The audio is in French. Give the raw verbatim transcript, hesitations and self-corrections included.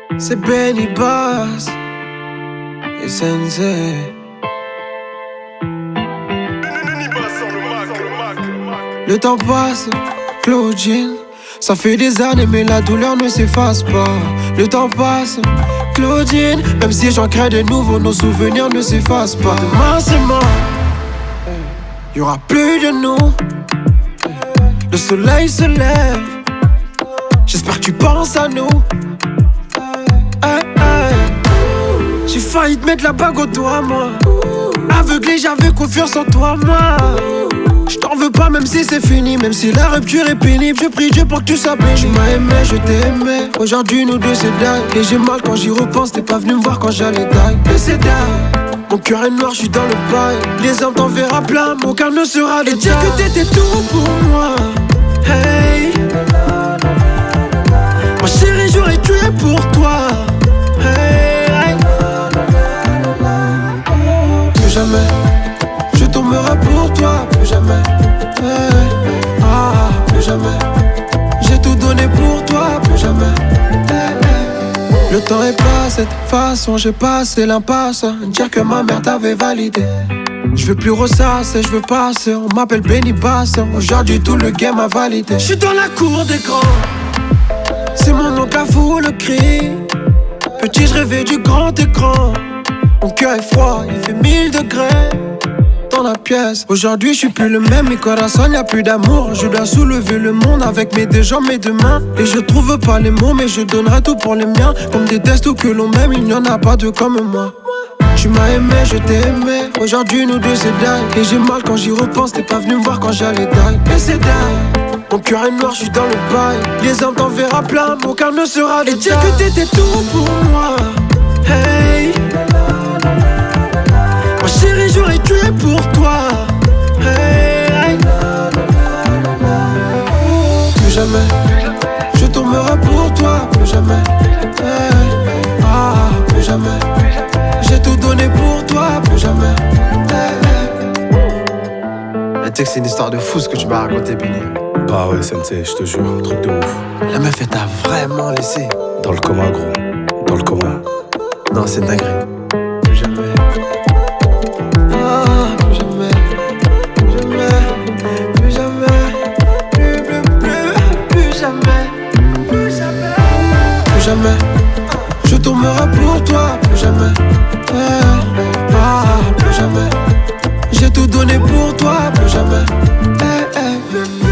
C'est Benny Bass et Sensei. Le temps passe, Claudine. Ça fait des années mais la douleur ne s'efface pas. Le temps passe, Claudine. Même si j'en crée de nouveaux, nos souvenirs ne s'effacent pas. Demain c'est mort, y'aura plus de nous. Le soleil se lève, j'espère que tu penses à nous. Hey, hey. J'ai failli te mettre la bague au doigt, moi. Aveuglé, j'avais confiance en toi, moi. Je t'en veux pas même si c'est fini, même si la rupture est pénible. Je prie Dieu pour que tu sois béni. Tu m'as aimé, je t'ai aimé. Aujourd'hui nous deux c'est dingue. Et j'ai mal quand j'y repense, t'es pas venu me voir quand j'allais die. Et c'est dingue, mon cœur est noir, je suis dans le bail. Les hommes t'enverra plein, mon cœur ne sera de. Et dire que t'étais tout pour moi. Hey, ma chérie, j'aurais tué pour toi. Hey, plus jamais je tomberai pour toi, plus jamais. Hey, ah, plus jamais. J'ai tout donné pour toi, plus jamais. Hey, hey. Le temps est passé, de toute façon j'ai passé l'impasse. Dire que ma mère t'avait validé. Je veux plus ressasser, je veux passer. On m'appelle Benny Bass. Aujourd'hui tout le game a validé. Je suis dans la cour des grands. C'est mon nom qu'a fou le cri. Petit je rêvais du grand écran. Mon cœur est froid, il fait mille degrés dans la pièce. Aujourd'hui je suis plus le même, mes corazones y'a plus d'amour. Je dois soulever le monde avec mes deux jambes, mes deux mains. Et je trouve pas les mots mais je donnerai tout pour les miens. Comme des tests ou que l'on m'aime, il n'y en a pas deux comme moi. Tu m'as aimé, je t'ai aimé. Aujourd'hui nous deux c'est dingue. Et j'ai mal quand j'y repense, t'es pas venu me voir quand j'allais die. Et c'est dingue, mon cœur est noir, je suis dans le bail. Les hommes t'enverra plein, mon cœur ne sera de. Et dire que t'étais tout pour moi. Hey, ma chérie, j'aurais tué pour toi. Hey, plus jamais je tomberai pour toi, plus jamais. Hey, ah, plus jamais. J'ai tout donné pour toi, plus jamais. Hey, hey. Tu sais que c'est une histoire de fou ce que tu m'as raconté, Benny. Bah ouais, Sensei, je te jure, truc de ouf. La meuf, elle t'a vraiment laissé. Dans le coma, gros. Dans le coma. Non, c'est dinguerie. Plus jamais. Ah, plus jamais. Plus jamais. Plus jamais. Plus, plus, plus, plus jamais. Plus jamais. Plus jamais. Je tomberai pour toi, plus jamais. Hey, ah, plus jamais. J'ai tout donné pour toi, plus jamais. Hey, hey.